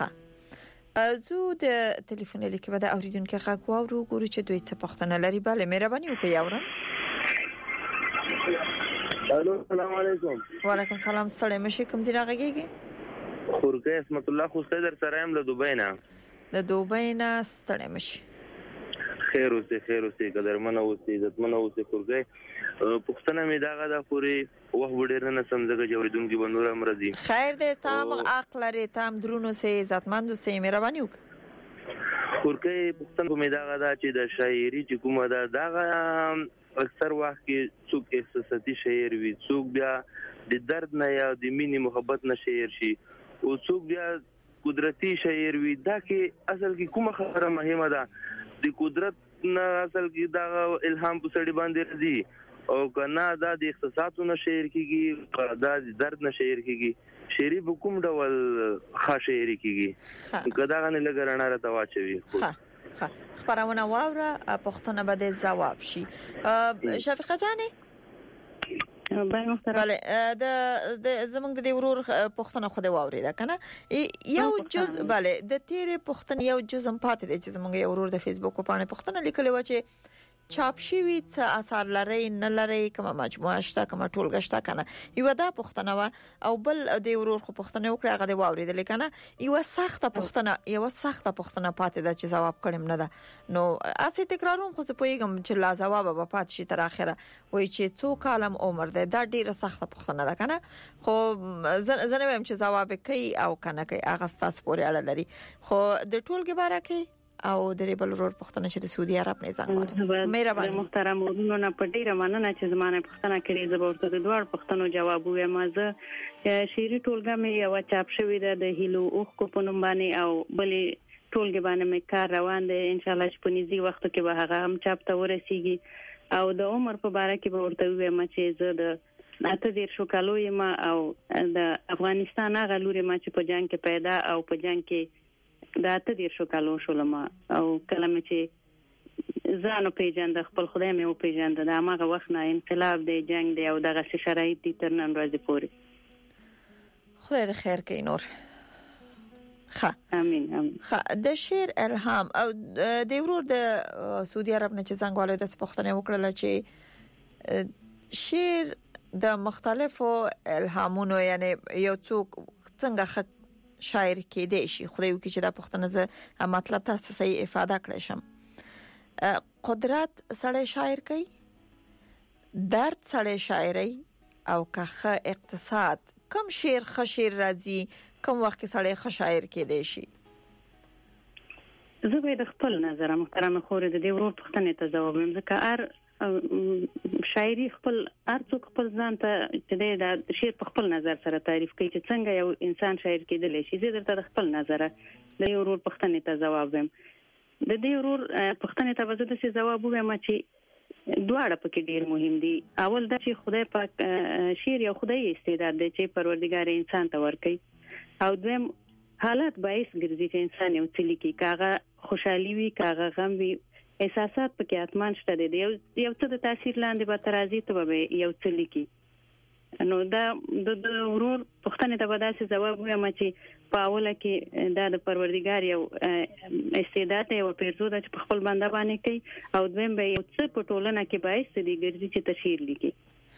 ښه زو د ټلیفون لیکي به د اوریدونکو غږ واورو ګورو چې دوی څه پښتنه لري. bale مهرباني وکړئ اورم. الو السلام علیکم. وعلیکم السلام. ستړي مشه کوم ځای راغږیږي؟ خورګه اسمت الله خو در سره هم له دوبۍ نه ستړي مشه. خیر اوسې قدرمنه اوسې عزتمنه اوسې خورګه پښتنه مې داغه د پوری وخت ډیر نه سمځه جوړیدونکو بنور امرضی. خیر دې تام عقل لري تام درونو سه عزتمند سه مهرباني وک. خورګه پښتنه مې داغه دا چې د شاعري چې کومه داغه اکثر وخت کې څوک احساساتي شاعر وي څوک بیا د درد نه یا د مینې محبت نه شاعر شي او څوک بیا قدرتي شاعر وي. دا کې اصل کې کومه خبره مهمه ده د قدرت نه اصل کې دا الهام په سړي باندې راځي او کنا دا د احساساتو نه شعر کیږي دا د درد نه شعر کیږي شعري په کوم ډول خاص شعري کیږي کدا غنه لګرانه را تواچوي. خبرونه واوره پښتنه بده جواب شي. شفیقه جانې بله د زمونږ د ورور پښتنه خو د واوري دا کنه یو جز بله د تیر پښتنه یو جز هم پاتې دي چې زمونږ یو ورور د فیسبوک په پاڼه پښتنه لیکلی و چې چاپ شوی څه اثر لري نه لري کومه مجموعه شته کومه ټولګه شته کنه یو دا پښتنه و او بل د ورور خو پښتنه وکړه هغه د واوري د لیکنه یو سخته پښتنه پاتې ده چې جواب کړم نه ده نو اسی تکراروم خو څه پویګم چې لا جواب به پات شي تر اخره وای چې څو کالم عمر ده دا ډیره سخته پښتنه ده کنه خو زنه ویم چې جواب کوي او کنه کوي هغه تاسو پورې اړه لري خو د ټولګه باره کې او د ریبل ورور پښتنه چې د سعودي عرب نه ځانګړي مهرباني محترم ورونو نه پټیره مننه چې زمانه پښتنه کړي زبورته د دوړ پښتنو جواب وې مازه شيري ټولګه مې یو چاپ شوې ده د هیلو اوخ کو په نوم باندې او بلې ټولګه باندې مې کار روان دي ان شاء الله چې په نږدې وخت کې به هغه هم چاپ ته ورسیږي او د عمر په اړه کې به ورته وې چې زه د اته دیر شو کالو یم او د افغانستان هغه لوري ما چې په جنگ کې پیدا او په جنگ کې دا ته دیر شو کالو شولم او کلمه چې ځانو پیژند خپل خدای مې او پیژند دا هغه وخت نه انقلاب دی جنگ دی او دغه شرایط دي تر نن ورځې پورې خدای خیر کوي نور امين. د شعر الهام او د ورور د سعودي عرب نه چې څنګه ولې د پښتنې وکړل چې شعر د مختلفو الهامونو یعنی یو څوک څنګه شاعر کېدی شي خدای وکړي چې د پښتنه ز مطلب تاسو صحیح افاده کړئ شم قدرت سره شاعر کوي درد سره شاعري او که اقتصاد کم شعر خشیر راځي کوم وخت سره خشاعر کېدی شي زه به د خپل نظر محترم خور د دې ورو پښتنې ته جواب وایم ځکه شاعري خپل ارڅو خپل ځان ته چې د شعر په خپل نظر سره تعریف کوي چې څنګه یو انسان شاعر کېدلی شي زه درته د خپل نظر د یو ورور پښتنې ته جواب وایم د دې ورور پښتنې ته وځه د جواب وایم چې دواړه پکې ډیر مهم دي اول د چې خدای پاک شعر یو خدای استعداد دی چې پروردګار انسان ته ورکړي او دویم حالات باعث ګرځي چې انسان یو څه لیکي کاغه خوشحالي وي کاغه غم وي احساسات پکې اتمان شته دي یو څه د تاثیر لاندې به ترازی ته به یو څه لیکي نو دا د ورور پښتنې ته به داسې جواب وایم چې په اوله کې دا د پروردګار یو استعداد یو پیرزو د په خپل بنده باندې کوي او دویم به یو څه په ټولنه کې باعث دي ګرځي چې تشهیر لیکي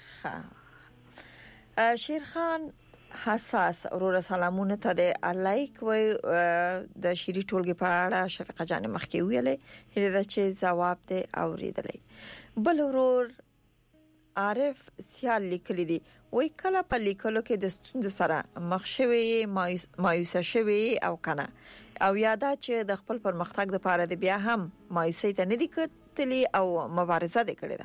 شیرخان حساس ورور سلامونه ته د الایک وي د شيري ټولګي په اړه شفقه جان مخکې ویلې هله چې جواب دی اوریدلې بل ورور عارف سیال لیکلی دی وای کله په لیکلو کې د ستوند سره مخ شوی مایوس شوی او کنه او یاده چې د خپل پرمختګ لپاره د بیا هم مایوسۍ ته نه دی کتلی او مبارزه دی کړې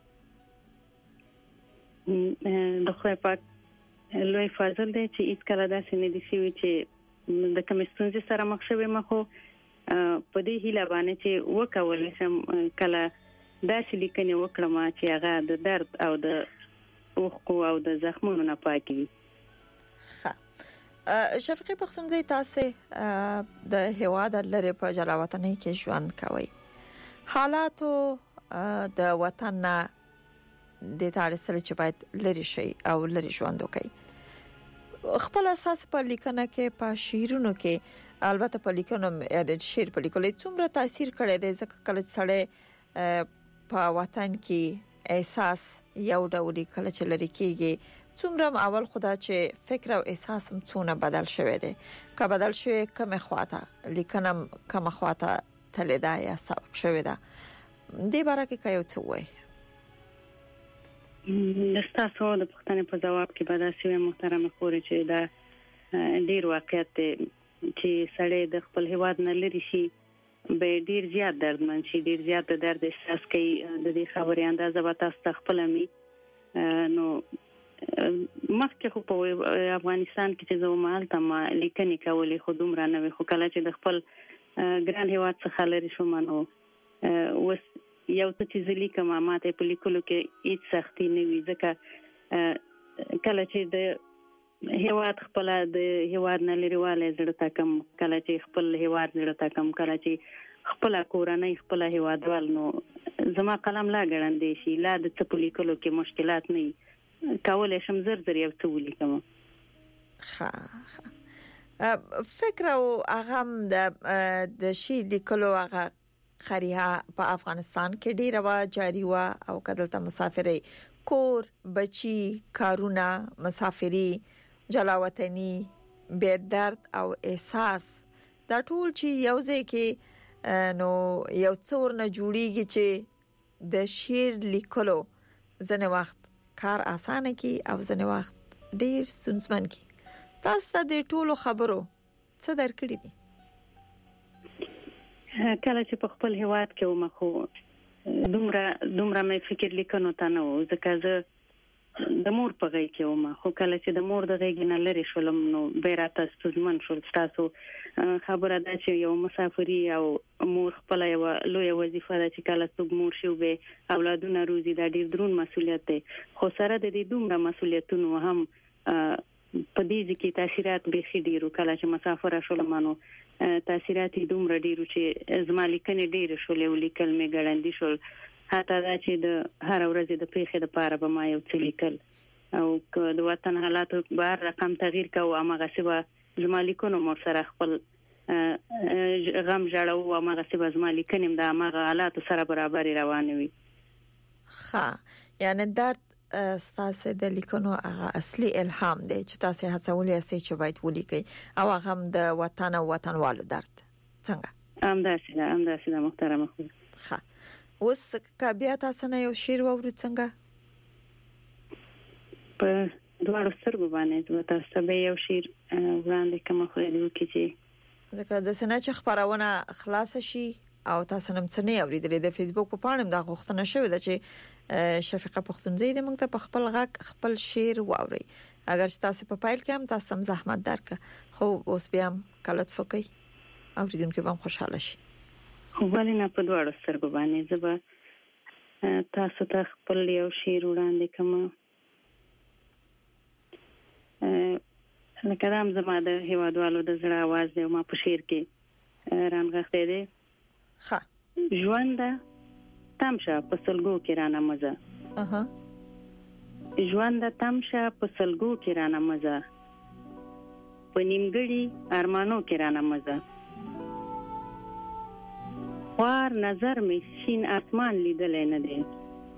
ده د خو په لوی فضل دی چې هیڅ کله داسې نه دي شوي چې د کوم ستونزې سره مخ شوي مخو په دې هیله باندې چې وکولای شم کله داسې لیکنې وکړم چې هغه د درد او د اوښکو او د زخمونو نه پاکي وي. شفقي پښتونزي تاسو د هواد لري په جلاوطنۍ کې ژوند کوي حالاتو د وطن د تاریخ سره چې باید لري شي او لري ژوند وکړي خپل اساس په لیکنه کې په شعرونو کې البته په لیکنو د شعر په لیکلو څومره تاثیر کړی دی ځکه کله چې په وطن کې احساس یو ډول کله چې لري کېږي څومره اول خدا چې فکر او احساس هم څونه بدل شوی دی که بدل شوی کومه خواته لیکنه کومه خواته تلدا یا سبق شوی دا دې باره کې کایو څه وایي د تاسو د پښتنې په جواب کې به دا سوي محترم خوري چې دا ډیر واقعیت چې سړی د خپل هیواد نه لري شي به ډیر زیات دردمن شي ډیر زیات د درد احساس کوي د دې خبرې اندازه به تاسو خپل می نو مخکې خو په افغانستان کې چې زه مال ته ما لیکنې کولې خو دومره نه وي خو کله چې د خپل ګران هیواد څخه لري شو منو وس یو څه چې زلي کما ماته په لیکلو کې هیڅ سختي نه وي ځکه کله چې د هیواد خپل د هیواد نه لريواله زړه تا کم کله چې خپل هیواد زړه تا کم کله چې خپل کورنۍ خپل هیوادوال نو زما قلم لا ګړندې شي لا د څه په لیکلو کې مشکلات نه کولای شم زر یو څه ولیکم فکر او اغم د شي لیکلو هغه خریه په افغانستان کې ډیره وا جاری وا او کدلته مسافري کور بچي کارونه مسافري جلاوطني بے درد او احساس دا ټول چې یو ځای کې نو یو څور نه جوړیږي چې د شعر لیکلو ځنه وخت کار اسانه کی او ځنه وخت ډیر ستونزمن کی تاسو د ټولو خبرو څه درکړی دي کله چې په خپل هیواد کې ومخو دومره مې فکر لیکنو ته نه و ځکه زه د مور په غي کې وم خو کله چې د مور د غي نه لري شولم نو بیرته ستونزمن شول تاسو خبره ده چې یو مسافري او مور خپل یو لوی وظیفه ده چې کله څوک مور شي به اولادونه روزي دا ډیر درون مسولیت دی خو سره د دې دومره مسولیتونو هم په دې کې تاثیرات به خې ډیرو کله چې مسافر شولم نو تاثیرات دومره ډیرو چې زما لیکنې ډیره شولې ولیکل مې ګړندې شول حتی دا چې د هر ورځې د پیښې لپاره به ما یو څه لیکل او د وطن حالات بهر رقم تغییر کوي او هغه څه زما لیکونو مور سره خپل غم جړو او مغه سی بزما لیکنیم د مغه حالات سره برابر روان وي. ها یعنی درد ستاسو د لیکنو هغه اصلي الهام دی چې تاسو هڅولې اسې چې باید ولیکي او هغه هم د وطن او وطنوالو درد څنګه همداسې د محترم خو. ها اوس کبیا تاسو نه یو شعر ووري څنګه په دوه سترګو باندې تاسو به یو شعر وړاندې کوم خو دې وکړي ځکه د سنا چې خبرونه خلاص شي او تاسو نم څه نه اوریدلې د فیسبوک په پاڼه د غوښتنه شوې ده چې شفیقه پختونزی د موږ ته په خپل غږ خپل شعر واوري اگر چې تاسو په فایل کې هم تاسو هم زحمت درک خو اوس بیا هم کله تفکر اوریدونکو به خوشاله شي. خو ولې نه په دوه سترګو باندې زه تاسو ته خپل یو شعر وړاندې کوم لکه دام زما د هیوادوالو د زړه आवाज دی ما په شعر کې رانغښتې دی. ها ژوند تمشه په سلګو کې رانه مزه ژوند تمشه په سلګو کې رانه مزه په نیمګړي ارمانو کې رانه مزه خوار نظر می شین اسمان لیدلې نه دی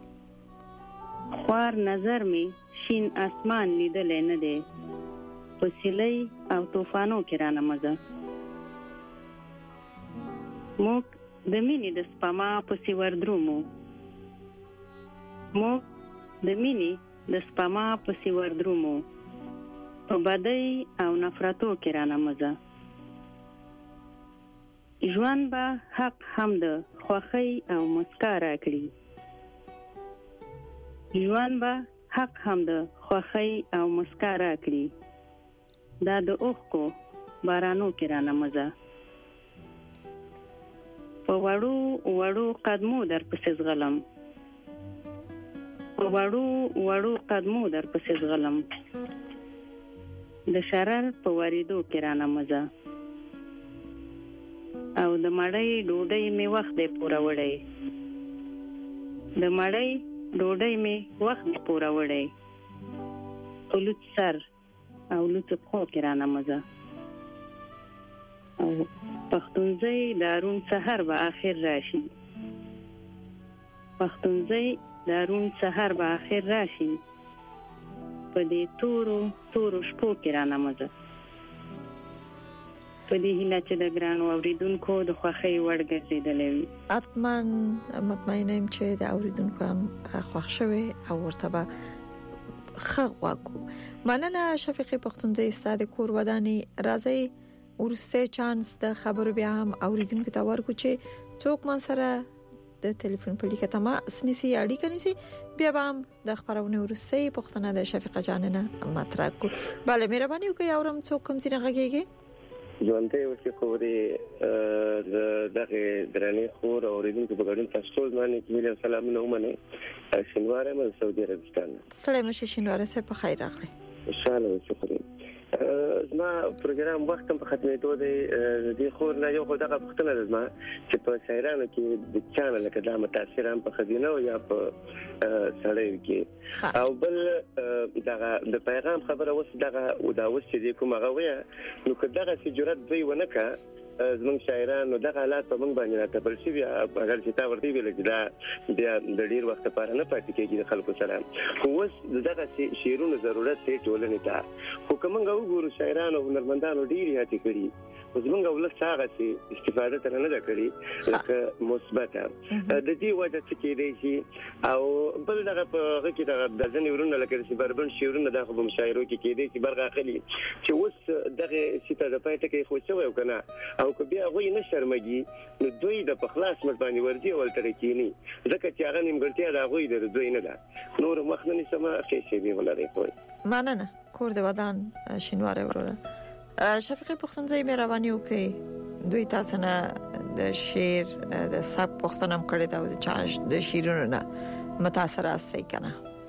خوار نظر می شین اسمان لیدلې نه دی پسیلې او طوفانو کې رانه مزه موږ د مینې د سپما په سیور درومو موږ د مینې د سپما په سیور درومو په بدۍ او نفرتو کې رانه مزه ژوند به حق هم د خوښۍ او مسکا راکړي ژوند به حق هم د خوښۍ او مسکا راکړي دا د اوښکو بارانو کې رانه مزه په وړو وړو قدمو در پسې زغلم په وړو وړو قدمو در پسې زغلم د شرر په وریدو کې رانه مزه او د مړۍ ډوډۍ می وخت دی پوره وړی د مړۍ ډوډۍ می وخت دی پوره وړی لوڅ سر او لوڅ خو کې رانه مزه او پختونزی دارون سحر به آخر راشي پختونزی دارون سحر به آخر راشي په دې تورو شپو کې رانه مزه په دې هیله چې د ګرانو اوریدونکو د خوښۍ وړ ګرځېدلې وي. مطمئنه یم چې د اوریدونکو هم خوښ شوي او ورته به خغواکو. مننه شفیقه پختونزی ستاسو کور ودانی راځي ورسته چانس د خبرو بیا هم اوریدونکو ته ورکو چې څوک من سره د ټلیفون په لیکه تما سنسي اړیکه نيسي بیا هم د خبرونه ورسته پختنه د شفیقه جاننه مطرح کو. bale مهرباني وکړئ اورم څوک کوم ځای راغیږي ژوندې وشي خوري دغه درنې خور اوریدونکو په ګډون تاسو ټول باندې کیله سلامونه ومنه شینواره من سعودي عربستان. سلام شینواره سه په خیر راغلی. ان شاء الله شکر. زما پروګرام وخت په ختمېدو دی د خور نه یو خدای غوښتنه ده زما چې په شاعرانو کې د چانل کې د متاثران په خزینه او یا په سړی کې او بل دغه د پیغام خبره وس دغه او دا وس چې کوم هغه ویا نو کداغه چې جرأت دوی ونکړه زمون شاعرانو دغه حالات په موږ باندې راټبل شي بیا اگر چې تا ورته ویل چې دا د ډیر وخت لپاره نه پاتې کېږي د خلکو سره خو اوس دغه شعرونو ضرورت دی ټولنې ته خو کومه وګورو شاعرانو هنرمندانو ډیری هڅې کړي زمونږ ولس هغه چې استفاده تر نه کړي لکه مثبته د دې وجه چې دی شي او بل دغه په هغه کې د ځنې ورونه لکه چې بربند شعرونه د خو مشاعرو کې کېدي چې برغه اخلي چې اوس دغه سیته د پاتې کې خو څه وایو کنه او که بیا غوي نه شرمګي نو دوی د پخلاص مت باندې ورځي ولتر کېنی ځکه چې هغه نیمګړتیا د غوي د دوی نه ده نور مخنني سم خېشي دی ولري خو مننه کور د ودان شینواره وروره. شفیقه پختونزی مهرباني وکړئ دوی تاسو نه د شعر د سب پختنم کړی دا د شعرونو نه متاثر استئ کنه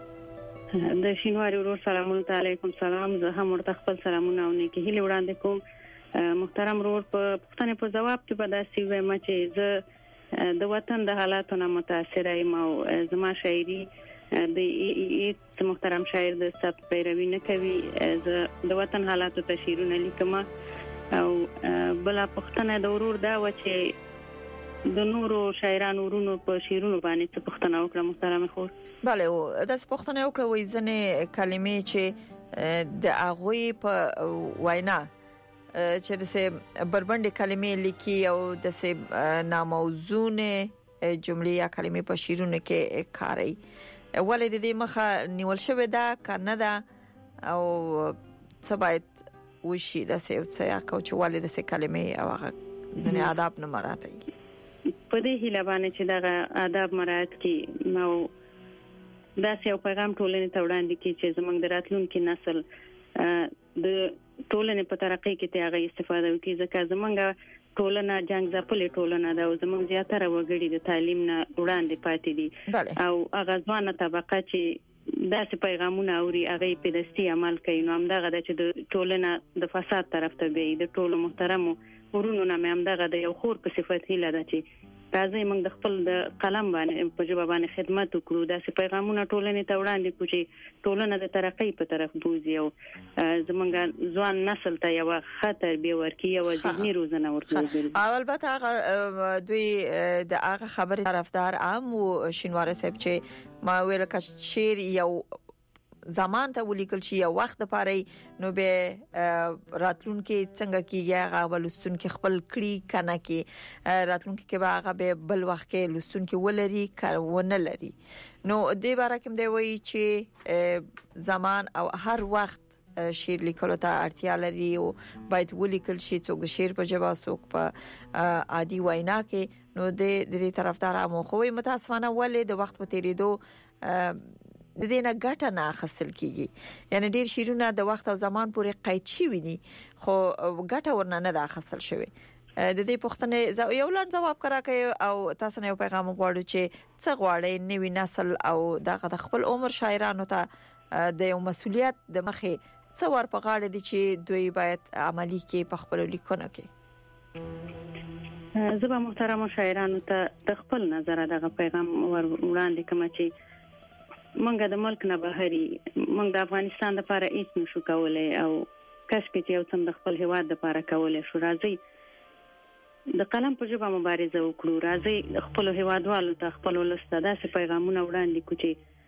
د شینواره ورور سلامونه علیکم سلام زه هم ورته خپل سلامونه او نیکی هیله وړاندې کوم محترم ورور په پښتنې په جواب کې به داسې وایم چې زه د وطن د حالاتو نه متاثر یم او زما شاعري د محترم شاعر د سب پیروي نه کوي زه د وطن حالاتو ته شعرونه لیکم او بل پښتنه د ورور دا و چې د نورو شاعرانو ورونو په شعرونو باندې څه پښتنه وکړه محترم خور. بله او د پښتنه وکړه وې ځنې کلمې چې د اغوی په وینا چې د بربند کلمې لیکي او د ناموزونه جملې یا کلمې په شعرونو کې کاري. ولې د دې مخه نیول شوې ده کنه ده او څه باید وشي د څه یا کوم چې ولې د کلمې او هغه ځنې آداب نه مراعاتيږي. په دې هیله باندې چې دغه آداب مراعات کړي نو دا یو پیغام ټولنې ته وړاندې کړي چې زموږ د راتلونکي نسل د ټولنې په ترقۍ کې ته هغه استفاده وکړي ځکه زموږ ټولنه جنگ ځپلې ټولنه ده او زموږ زیاتره وګړي د تعلیم نه وړاندې پاتې دي او هغه ځوانه طبقه چې داسې پیغامونه اوري هغه په دستي عمل کوي نو همدغه د چې د ټولنه د فساد طرف ته دی د ټولو محترمو ورونو نه مې همدغه د یو خور په صفت هیله ده چې راځي موږ د خپل د قلم باندې په ژبه باندې خدمت وکړو داسې پیغامونه ټولنې ته وړاندې کړو چې ټولنه د ترقۍ په طرف بوزي او زمونږ ځوان نسل ته یو خطر به ورکی او ذهني روزنه ورکړي. البته هغه دوی د هغه خبره طرفدار عام او شینواره صاحب چې ما ویل چې شعر یو زمان ته ولیکل شي یو وخت لپاره نو به راتلونکي څنګه کیږي هغه ولستون کې خپل کړي کنه کې راتلونکي کې به هغه به بل وخت کې لستون کې ولري کارونه لري نو دې باره کې دی وایي چې زمان او هر وخت شعر لیکلو ته اړتیا لري او باید ولیکل شي څوک د شعر په جواب څوک په عادي وینا کې نو د دې طرفدار مو خو متاسفانه ولې د وخت په تیریدو د دې نه ګټه نه اخیستل کیږي یعنی ډیر شیرونه د وخت او زمان پورې قید شوی دي خو ګټه ورنه نه اخیستل شوی. د دې پوښتنې یو لاند جواب کراکې او تاسو نه یو پیغام غواړو چې څه غواړي نوی نسل او د خپل عمر شاعرانو ته د یو مسولیت د مخې څه ور په غاړه دي چې دوی باید عملی کې په خپل لیکنو کې. زه به محترم شاعرانو ته د خپل نظر دغه پیغام وړاندې کوم چې منګه د ملک نه بهري منګ د افغانستان لپاره هیڅ نشو کولای او کاش کې یو څم د خپل هیواد لپاره کولای شو راځي د قلم په ژبه مبارزه وکړو راځي خپل هیوادوالو ته خپل ولسته داسې پیغامونه وړاندې کړو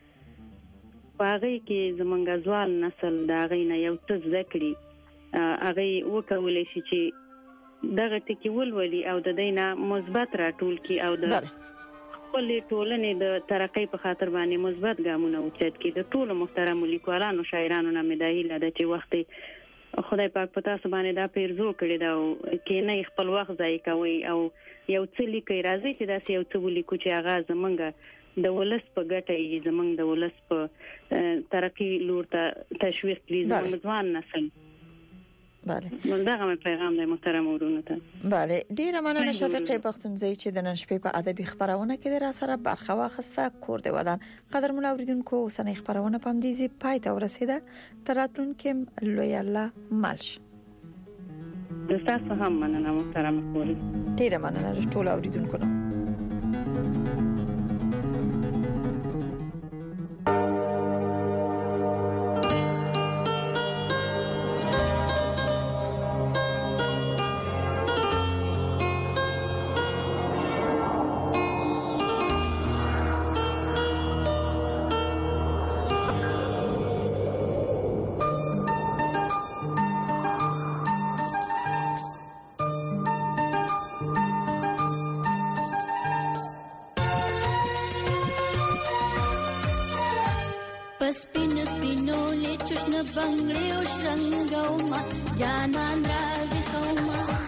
چې په هغه کې زمونږ ځوان نسل د هغه نه یو څه ذکرې هغه وکولای شي چې دغه ټکی ولولي او د دینه مثبت راټول کی او د خپل ټولنې د ترقۍ په خاطر باندې مثبت ګامونه اوچت کی د ټولو محترم لیکوالانو شاعرانو نه مداهي لده چې وخت خدای پاک په تاسو باندې دا پیرزو کړی دا کې نه خپل وخت ضایع کوي او یو څه لیکي راځي چې دا یو څه ولیکو چې هغه زمونږ د ولس په ګټه یې زمونږ د ولس په ترقۍ لور ته تشویق کړي زمونږ ځوان نسل. بله منځغه پیغام د محترم ورونو ته. بله ډیره مننه شفیقه پختونزی چې د نن شپې په ادبي خبرونه کې در سره برخه واخسته کور دی ودان قدرمن اوریدونکو اوسنۍ خبرونه پم دیزي پای ته ورسیده تراتلونکو لوی الله مالش د تاسو هم مننه محترم خوري ډیره مننه ټول اوریدونکو نو بنگړې او شرنګو ما جانان راځي کومه